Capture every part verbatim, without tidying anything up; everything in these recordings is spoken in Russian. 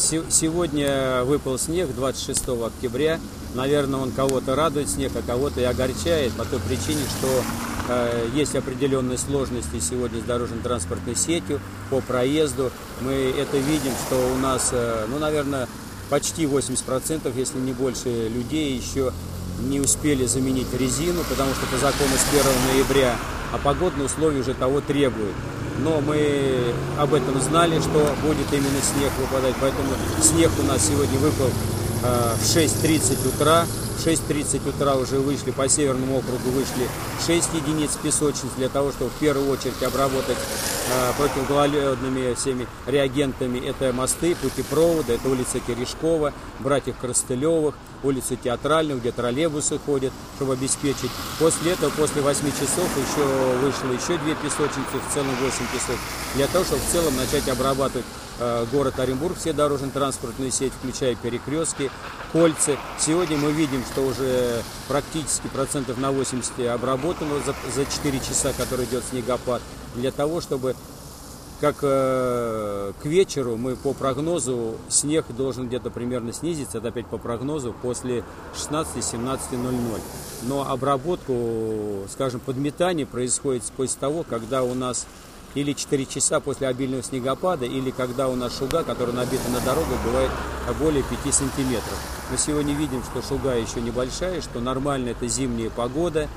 Сегодня выпал снег двадцать шестого октября. Наверное, он кого-то радует снег, а кого-то и огорчает по той причине, что э, есть определенные сложности сегодня с дорожно-транспортной сетью по проезду. Мы это видим, что у нас, э, ну, наверное, почти восемьдесят процентов, если не больше, людей еще не успели заменить резину, потому что по закону с первого ноября, а погодные условия уже того требуют. Но мы об этом знали, что будет именно снег выпадать, поэтому снег у нас сегодня выпал э, в шесть тридцать утра. В шесть тридцать утра уже вышли, по Северному округу вышли шесть единиц песочниц для того, чтобы в первую очередь обработать э, противогололедными всеми реагентами. Это мосты, путепроводы, это улица Терешкова, братьев Коростылевых, улица Театральную, где троллейбусы ходят, чтобы обеспечить. После этого, после восьми часов еще вышло еще две песочницы, в целом восемь часов, для того, чтобы в целом начать обрабатывать э, город Оренбург, все дорожно-транспортную сеть, включая перекрестки, кольца. Сегодня мы видим, что уже практически процентов на восемьдесят обработано за, за четыре часа, который идет снегопад, для того, чтобы как э, к вечеру мы по прогнозу снег должен где-то примерно снизиться, это опять по прогнозу, после шестнадцати-семнадцати ноль-ноль. Но обработку, скажем, подметание происходит после того, когда у нас или четыре часа после обильного снегопада, или когда у нас шуга, которая набита на дорогах, бывает более пяти сантиметров. Мы сегодня видим, что шуга еще небольшая, что нормально это зимняя погода.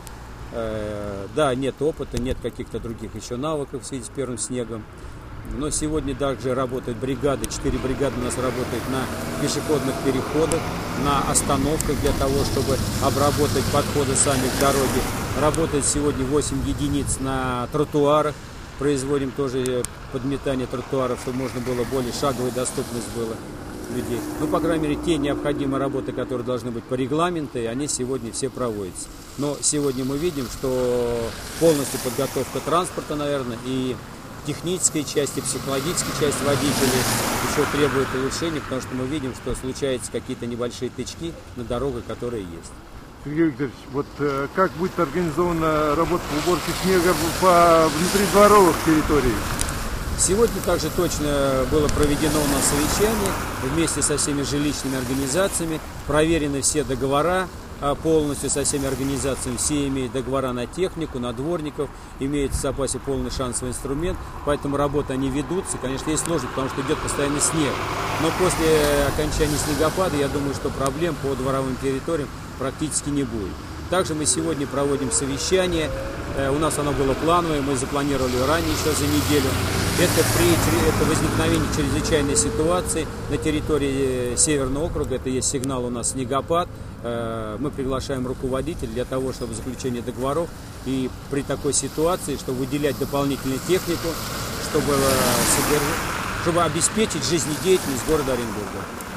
Э, да, нет опыта, нет каких-то других еще навыков в связи с первым снегом. Но сегодня также работают бригады, четыре бригады у нас работают на пешеходных переходах, на остановках для того, чтобы обработать подходы сами к дороге. Работает сегодня восемь единиц на тротуарах. Производим тоже подметание тротуаров, чтобы можно было более шаговая доступность была людей. Ну, по крайней мере, те необходимые работы, которые должны быть по регламенту, они сегодня все проводятся. Но сегодня мы видим, что полностью подготовка транспорта, наверное, и технической части, психологической части водителей еще требует улучшения, потому что мы видим, что случаются какие-то небольшие тычки на дорогах, которые есть. Сергей Викторович, вот э, как будет организована работа по уборке снега по внутридворовых территориях? Сегодня также точно было проведено у нас совещание вместе со всеми жилищными организациями, проверены все договора полностью со всеми организациями, все имеют договора на технику, на дворников, имеют в запасе полный шансовый инструмент, поэтому работы они ведутся. Конечно, есть сложность, потому что идет постоянный снег, но после окончания снегопада, я думаю, что проблем по дворовым территориям практически не будет. Также мы сегодня проводим совещание, у нас оно было плановое, мы запланировали ранее еще за неделю. Это при это возникновении чрезвычайной ситуации на территории Северного округа, это есть сигнал у нас снегопад. Мы приглашаем руководителей для того, чтобы заключение договоров и при такой ситуации, чтобы выделять дополнительную технику, чтобы, чтобы обеспечить жизнедеятельность города Оренбурга.